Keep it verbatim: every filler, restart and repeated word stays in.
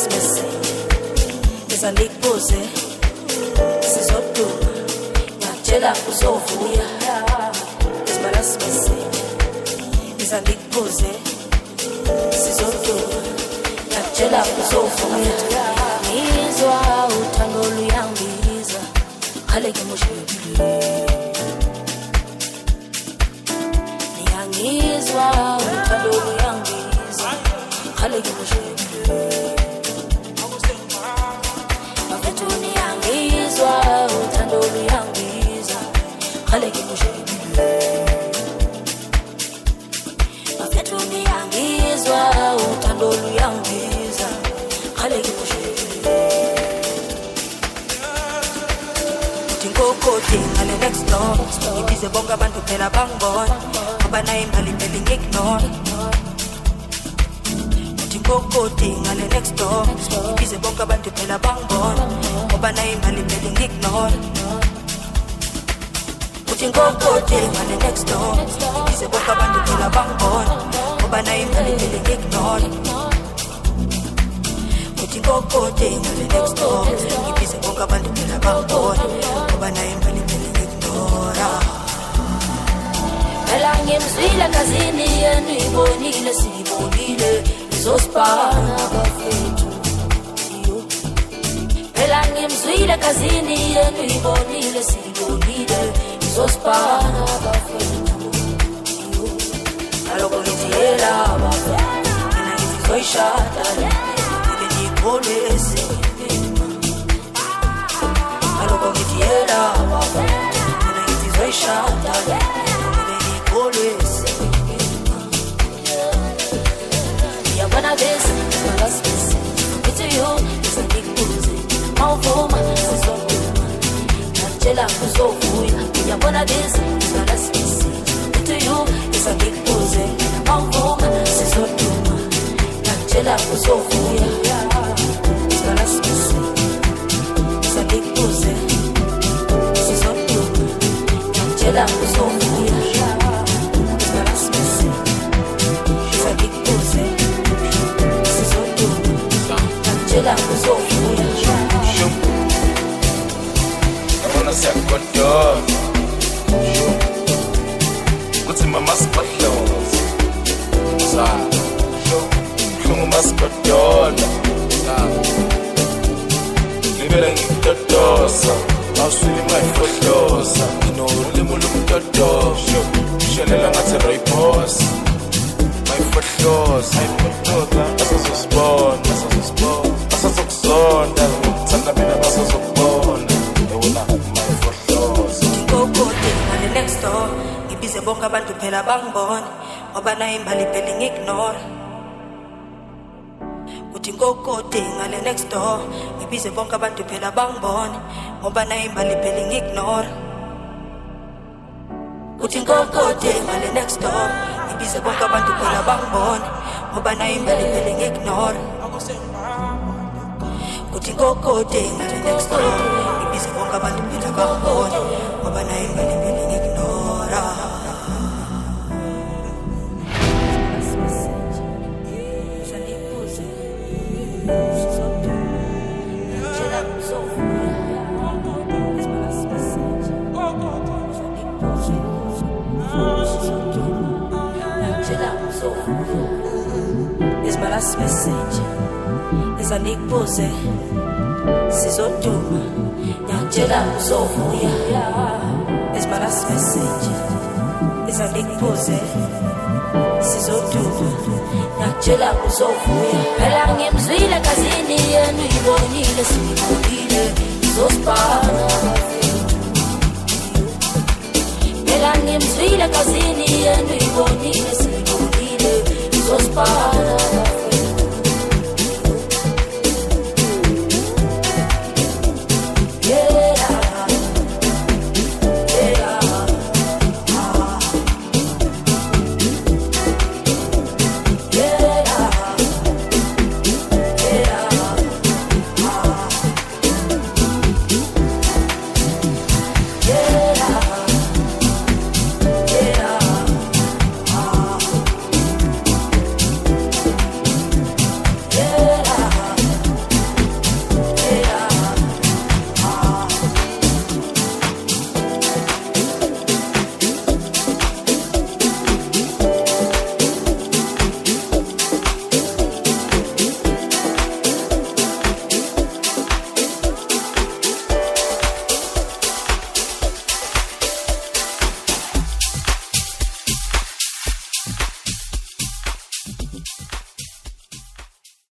last message ngizanikubuze sizoduma ngiyatshela uzovuya is my last message ngizanikubuze sizoduma ngiyatshela uzovuya ngizwa uthando luyangibiza khale ngimushiyile ngizwa uthando luyangibiza khale ngimushiyile mafethu ngiyangizwa uthando luyangibiza khale ngimushiyile mafethu ngiyangizwa uthando luyangibiza khale ngimushiyile Ngokoti ngale next door ibize bonke abantu phela bangibona ngoba nayo imali phela ngiignore uthi ngokoti ngale next door ibize bonke abantu phela bangibona ngoba nayo imali phela ngiignore uthi ngokoti ngale next door ibize bonke abantu phela bangibona ngoba nayo imali phela ngiignore uthi ngokoti ngale next door ibize bonke abantu phela bangibona ngoba nayo imali phela ngiignore phela ngimzwile kazini yenu ibonile sibonile izosipana bafethu phela ngimzwile kazini yenu ibonile sibonile izosipana bafethu aloko ngithi yela bafethu mina ngithi zoyishada ngiyipholisi aloko ngithi yela bafethu mina ngithi zoyishada ngiyipholisi yabona bese last message it's you it's a big music mawuvuma sizoduma ngiyatshela uzovuya yabona bese last message it's you it's a big music mawuvuma sizoduma ngiyatshela uzovuya last message it's a big music sizoduma ngiyatshela uzovuya last message it's a big music Jela uzovuya Abona siyakugodola Uthi mama sigodola Sana Hlungu masigodola Ngibele ngikudodosa Awuswili mayifodosa Nginolimo lomdodosa Shelela ngathi royboss Mayifodosa Mayifodosa Asazosibona Asazosibona Asazokuzonda Ngithanda mina basazokubona Yewona mayifodosa ngokoti ngale next door ngibize bonke abantu phela bangibona ngoba nayo imali phela ngiignore uthi ngokoti ngale next door ngibize bonke abantu phela bangibona ngoba nayo imali phela ngiignore uthi ngokoti ngale next door ngibize bonke abantu phela bangibona ngoba nayo imali phela ngiignore uthi ngokoti ngale next door ngibize bonke abantu phela bangibona ngoba nayo imali phela ngiignore Is my last message ngizanikubuze sizoduma ngiyatshela uzovuya is my last message ngizanikubuze sizoduma ngiyatshela uzovuya phela ngimzwile kazini yenu ibonile sibonile izosipana phela ngimzwile kazini yenu ibonile sibonile izosipana